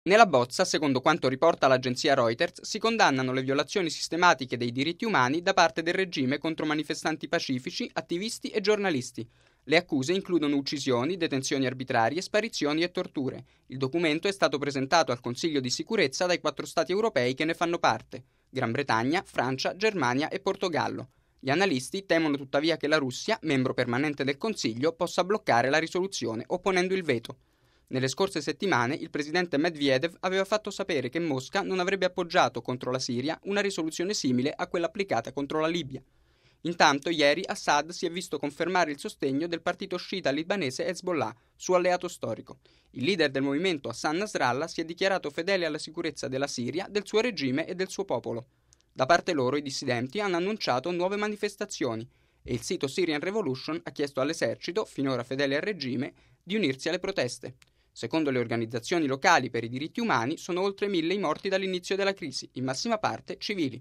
Nella bozza, secondo quanto riporta l'agenzia Reuters, si condannano le violazioni sistematiche dei diritti umani da parte del regime contro manifestanti pacifici, attivisti e giornalisti. Le accuse includono uccisioni, detenzioni arbitrarie, sparizioni e torture. Il documento è stato presentato al Consiglio di sicurezza dai 4 stati europei che ne fanno parte: Gran Bretagna, Francia, Germania e Portogallo. Gli analisti temono tuttavia che la Russia, membro permanente del Consiglio, possa bloccare la risoluzione opponendo il veto. Nelle scorse settimane il presidente Medvedev aveva fatto sapere che Mosca non avrebbe appoggiato contro la Siria una risoluzione simile a quella applicata contro la Libia. Intanto ieri Assad si è visto confermare il sostegno del partito sciita libanese Hezbollah, suo alleato storico. Il leader del movimento Hassan Nasrallah si è dichiarato fedele alla sicurezza della Siria, del suo regime e del suo popolo. Da parte loro i dissidenti hanno annunciato nuove manifestazioni e il sito Syrian Revolution ha chiesto all'esercito, finora fedele al regime, di unirsi alle proteste. Secondo le organizzazioni locali per i diritti umani, sono oltre 1000 i morti dall'inizio della crisi, in massima parte civili.